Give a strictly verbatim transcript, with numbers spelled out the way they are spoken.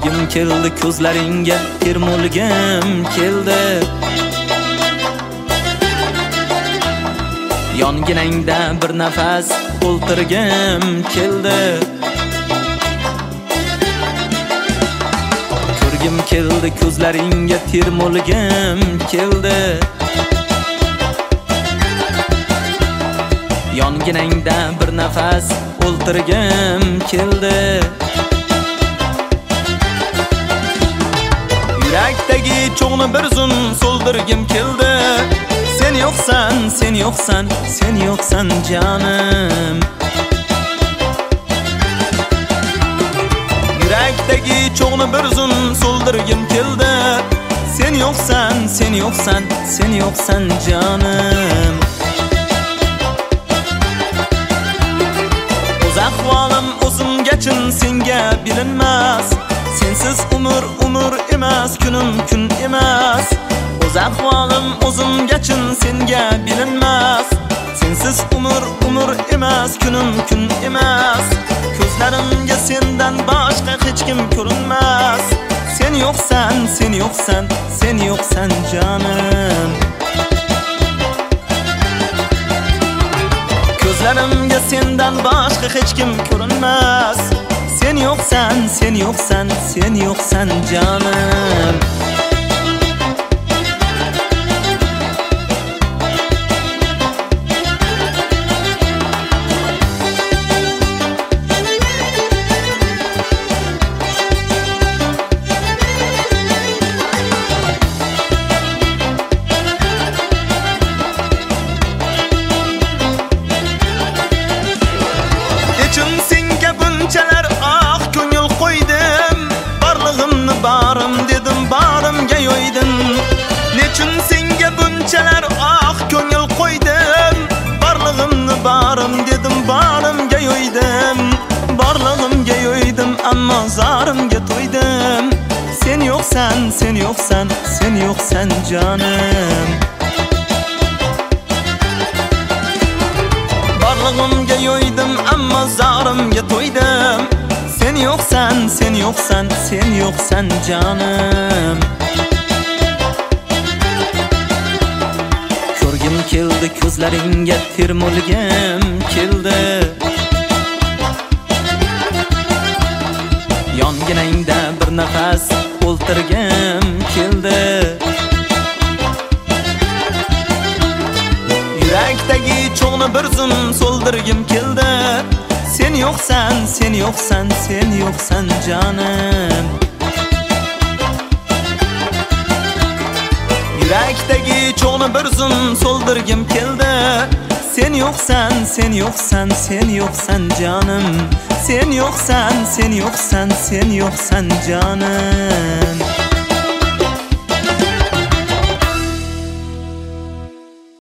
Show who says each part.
Speaker 1: Ko'rgim keldi ko'zlaringga, termulgim keldi. Yonginangda bir nafas o'ltirgim keldi. Ko'rgim keldi ko'zlaringga, termulgim keldi. Yonginangda bir nafas o'ltirgim keldi. Yurakdagi cho'g'ni bir zum so'ldirgim keldi. Sen yo'qsan, sen yo'qsan, sen yo'qsan jonim. Yurakdagi cho'g'ni bir zum so'ldirgim keldi. Sen yo'qsan, sen yo'qsan, sen yo'qsan jonim. O'z ahvolim o'zimgachin senga bilinmas. Sensiz umr umr emas, kunim kun emas. O'z ahvolim o'zimgachin senga bilinmas. Sensiz umr umr emas, kunim kun emas. Ko'zlarimga sendan boshqa hech kim ko'rinmas. Sen yo'qsan, sen yo'qsan, sen yo'qsan jonim. Ko'zlarimga sendan boshqa hech kim ko'rinmas. Sen yo'qsan, sen yo'qsan, sen yo'qsan jonim. Nechun senga bunchalar ah ko'ngil qo'ydim. Borlig'imni borim dedim, borimga yo'ydim. Nechun senga bunchalar ah ko'ngil qo'ydim. Borlig'imni borim dedim, borimga yo'ydim. Borlig'imga yo'ydim, ammo zorimga to'ydim. Sen yo'qsan, sen yo'qsan, sen yo'qsan jonim. Borlig'imga yo'ydim, ammo zorimga to'ydim. Sen yo'qsan, sen yo'qsan, sen yo'qsan jonim. Ko'rgim keldi ko'zlaringga, termulgim keldi. Yonginangda bir nafas o'ltirgim keldi. Yurakdagi cho'g'ni bir zum so'ldirgim keldi. Sen yo'qsan, sen yo'qsan, sen yo'qsan jonim. Yurakdagi cho'g'ni bir zum so'ldirgim keldi. Sen yo'qsan, sen yo'qsan, sen yo'qsan jonim. Sen yo'qsan, sen yo'qsan, sen yo'qsan jonim.